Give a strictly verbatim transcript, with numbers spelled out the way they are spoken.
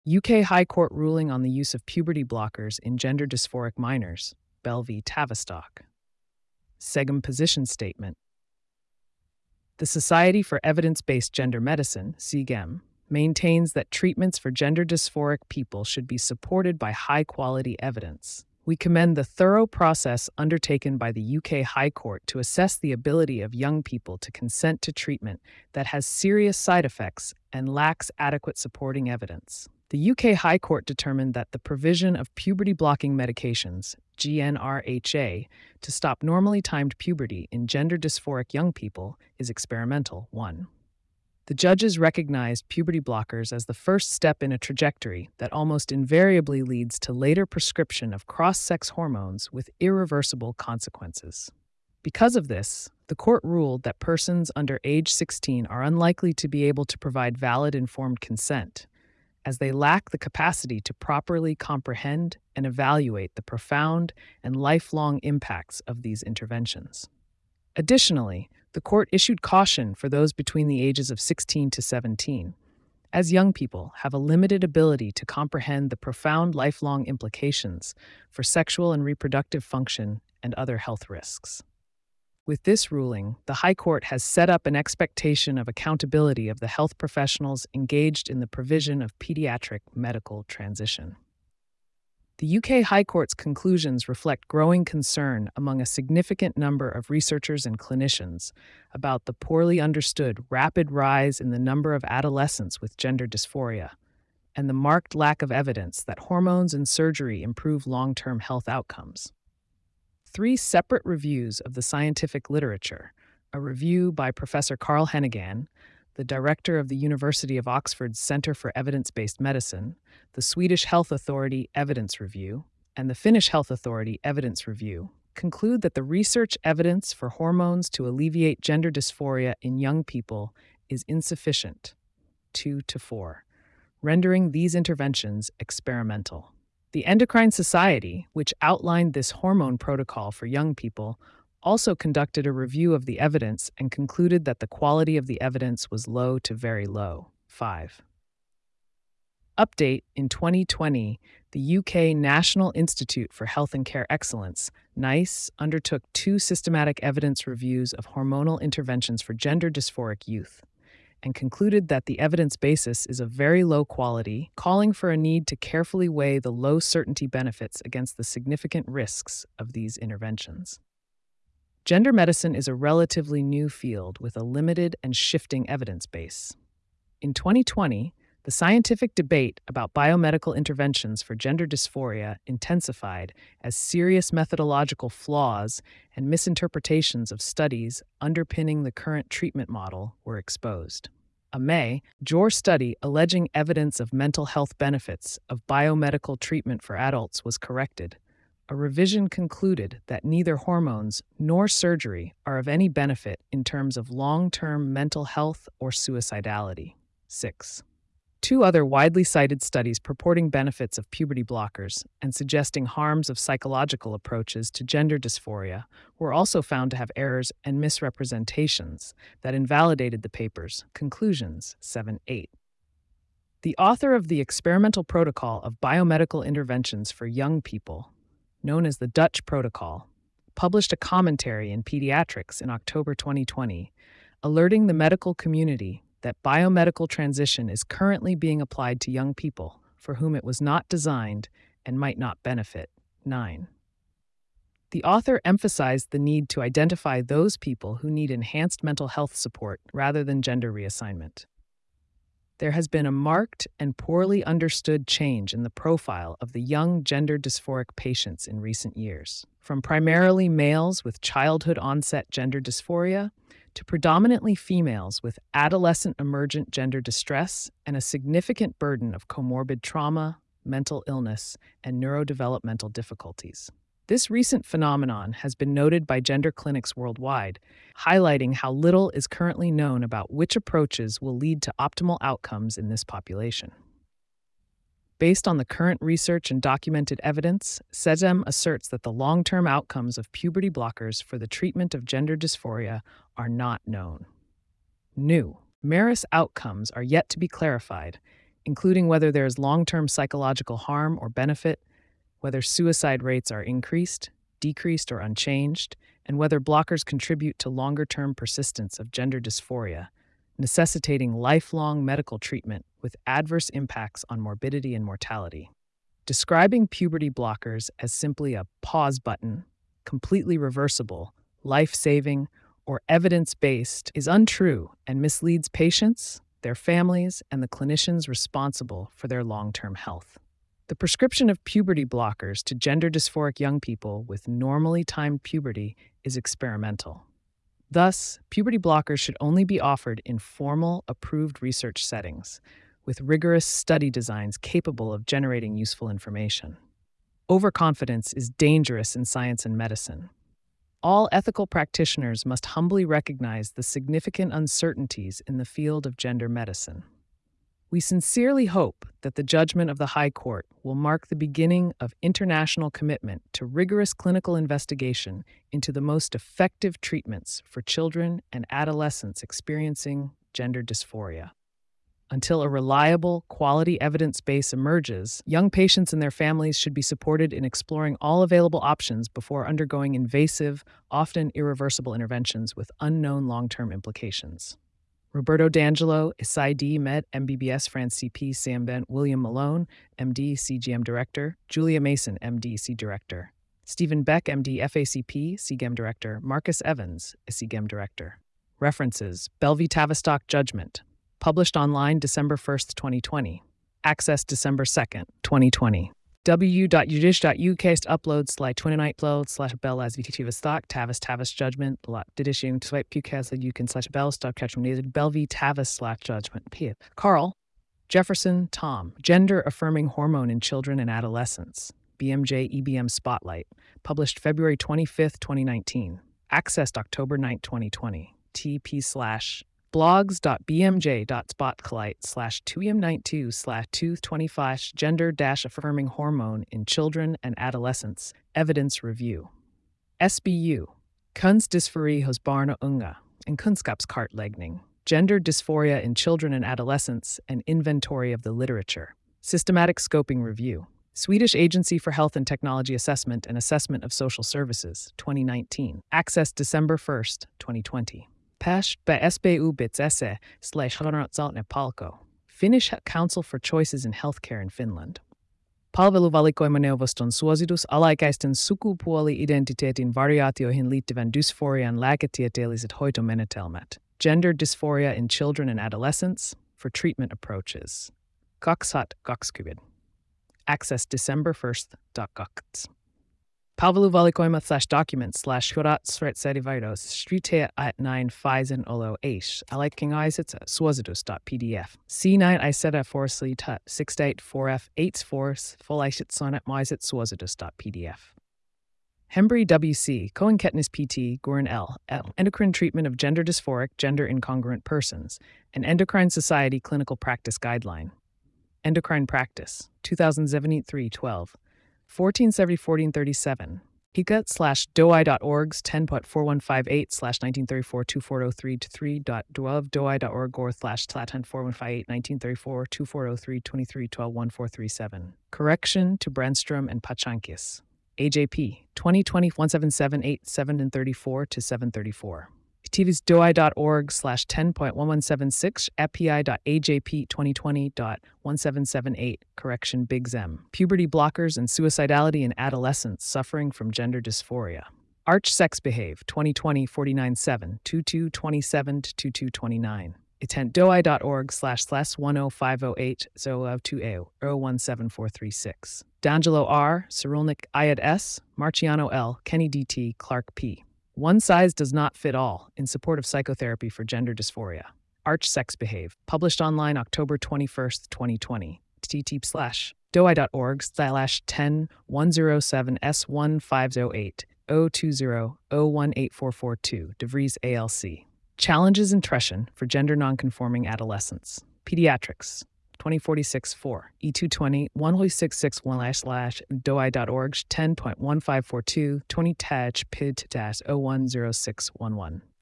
U K High Court ruling on the use of puberty blockers in gender dysphoric minors, Bell v. Tavistock. SEGM position statement. The Society for Evidence-Based Gender Medicine, S E G E M, maintains that treatments for gender dysphoric people should be supported by high-quality evidence. We commend the thorough process undertaken by the U K High Court to assess the ability of young people to consent to treatment that has serious side effects and lacks adequate supporting evidence. The U K High Court determined that the provision of puberty-blocking medications, G n R H A, to stop normally timed puberty in gender dysphoric young people is experimental. one. The judges recognized puberty blockers as the first step in a trajectory that almost invariably leads to later prescription of cross-sex hormones with irreversible consequences. Because of this, the court ruled that persons under age sixteen are unlikely to be able to provide valid informed consent, as they lack the capacity to properly comprehend and evaluate the profound and lifelong impacts of these interventions. Additionally, the court issued caution for those between the ages of sixteen to seventeen, as young people have a limited ability to comprehend the profound lifelong implications for sexual and reproductive function and other health risks. With this ruling, the High Court has set up an expectation of accountability of the health professionals engaged in the provision of pediatric medical transition. The U K High Court's conclusions reflect growing concern among a significant number of researchers and clinicians about the poorly understood rapid rise in the number of adolescents with gender dysphoria and the marked lack of evidence that hormones and surgery improve long-term health outcomes. Three separate reviews of the scientific literature, a review by Professor Carl Heneghan, the director of the University of Oxford's Centre for Evidence-Based Medicine, the Swedish Health Authority Evidence Review, and the Finnish Health Authority Evidence Review, conclude that the research evidence for hormones to alleviate gender dysphoria in young people is insufficient, two to four, rendering these interventions experimental. The Endocrine Society, which outlined this hormone protocol for young people, also conducted a review of the evidence and concluded that the quality of the evidence was low to very low. five. Update: in twenty twenty, the U K National Institute for Health and Care Excellence, NICE, undertook two systematic evidence reviews of hormonal interventions for gender dysphoric youth and concluded that the evidence basis is of very low quality, calling for a need to carefully weigh the low certainty benefits against the significant risks of these interventions. Gender medicine is a relatively new field with a limited and shifting evidence base. In twenty twenty, the scientific debate about biomedical interventions for gender dysphoria intensified as serious methodological flaws and misinterpretations of studies underpinning the current treatment model were exposed. A May J O R study alleging evidence of mental health benefits of biomedical treatment for adults was corrected. A revision concluded that neither hormones nor surgery are of any benefit in terms of long-term mental health or suicidality. six. Two other widely cited studies purporting benefits of puberty blockers and suggesting harms of psychological approaches to gender dysphoria were also found to have errors and misrepresentations that invalidated the paper's conclusions. seven eight. The author of the experimental protocol of biomedical interventions for young people, known as the Dutch Protocol, published a commentary in Pediatrics in October twenty twenty, alerting the medical community that biomedical transition is currently being applied to young people for whom it was not designed and might not benefit. nine. The author emphasized the need to identify those people who need enhanced mental health support rather than gender reassignment. There has been a marked and poorly understood change in the profile of the young gender dysphoric patients in recent years, from primarily males with childhood-onset gender dysphoria to predominantly females with adolescent emergent gender distress and a significant burden of comorbid trauma, mental illness, and neurodevelopmental difficulties. This recent phenomenon has been noted by gender clinics worldwide, highlighting how little is currently known about which approaches will lead to optimal outcomes in this population. Based on the current research and documented evidence, S E G E M asserts that the long-term outcomes of puberty blockers for the treatment of gender dysphoria are not known. New. M E R I S outcomes are yet to be clarified, including whether there is long-term psychological harm or benefit, whether suicide rates are increased, decreased, or unchanged, and whether blockers contribute to longer-term persistence of gender dysphoria, necessitating lifelong medical treatment with adverse impacts on morbidity and mortality. Describing puberty blockers as simply a pause button, completely reversible, life-saving, or evidence-based is untrue and misleads patients, their families, and the clinicians responsible for their long-term health. The prescription of puberty blockers to gender dysphoric young people with normally timed puberty is experimental. Thus, puberty blockers should only be offered in formal, approved research settings, with rigorous study designs capable of generating useful information. Overconfidence is dangerous in science and medicine. All ethical practitioners must humbly recognize the significant uncertainties in the field of gender medicine. We sincerely hope that the judgment of the High Court will mark the beginning of international commitment to rigorous clinical investigation into the most effective treatments for children and adolescents experiencing gender dysphoria. Until a reliable, quality evidence base emerges, young patients and their families should be supported in exploring all available options before undergoing invasive, often irreversible interventions with unknown long-term implications. Roberto D'Angelo, S I D Med, M B B S, France C P, C M Ben, William Malone, M D, C G M Director, Julia Mason, M D, C Director, Stephen Beck, M D, F A C P, C G E M Director, Marcus Evans, C G E M Director. References: Bell v. Tavistock Judgment. Published online December first, twenty twenty. Accessed December second, twenty twenty. w dot u dish dot u k upload slash twenty-nine upload slash bell as vt stock tavis tavis judgment lot didishing swipe qcas you can slash bell stop catch from needed bell v tavis slash judgment p. Carl Jefferson Tom Gender Affirming Hormone in Children and Adolescents B M J E B M Spotlight, published February twenty-fifth, twenty nineteen. Accessed October ninth, twenty twenty. T.P slash blogs.bmj.spotlight slash 2em92 slash 225 Gender-Affirming Hormone in Children and Adolescents Evidence Review. S B U Kunstdysforie hos barn og unge and Kunskapskartlægning. Gender Dysphoria in Children and Adolescents, an Inventory of the Literature. Systematic Scoping Review. Swedish Agency for Health and Technology Assessment and Assessment of Social Services, twenty nineteen. Accessed December first, twenty twenty. Past by S B U bits esse slash Hanratsaltne Palko. Finnish Council for Choices in Healthcare in Finland. Palveluvalikoimaneuvoston suositus alaikäisten sukupuoli-identiteetin variaatioihin liittyvän dysforian lääketieteelliset hoitomenetelmät. Gender Dysphoria in Children and Adolescents for Treatment Approaches. kaksituhattakaksikymmentä. Access December first, .gakt. Palveluvalikoima slash documents slash hurat sretserividos strite at nine Pfizen olo aish alaikingaisits suositus.pdf. C nine iseta forsli tut six eight four F eight four folaishit sonnet maisit suositus.pdf. Hembry W C, Cohen-Ketnis P T, Gorin L. L. Endocrine Treatment of Gender Dysphoric, Gender Incongruent Persons, an Endocrine Society Clinical Practice Guideline. Endocrine Practice, two thousand seventy-three twelve. fourteen seventy fourteen thirty-seven. Hika slash doi.orgs ten point four one five eight slash nineteen thirty-four two four oh three to three dot dov doi.org or slash ten four one five eight nineteen thirty-four two four oh three twenty-three twelve one four three seven. Correction to Brenstrom and Pachankis. A J P twenty twenty one seven seven eight seven and thirty-four to seven thirty-four. Activis doi.org slash ten point one one seven six api.ajp twenty twenty dot one seven seven eight. Correction Big Zem. Puberty blockers and suicidality in adolescents suffering from gender dysphoria. Arch Sex Behave twenty twenty forty-nine seven twenty-two twenty-seven to twenty-two twenty-nine. Itent doi.org slash slash one oh five oh eight zero two zero one seven four three six. D'Angelo R, Cyrulnik Ayad S, Marciano L, Kenny D T, Clark P. One Size Does Not Fit All in Support of Psychotherapy for Gender Dysphoria. Arch Sex Behave. Published online October twenty-first, twenty twenty. Tt slash doi.org slash ten one oh seven S one five oh eight zero two zero zero one eight four four two. DeVries A L C. Challenges in Tretion for Gender Nonconforming Adolescents. Pediatrics. twenty forty-six four. E two twenty one six six one slash doi.org ten point one five four two twenty taj pid dash zero one zero six one one.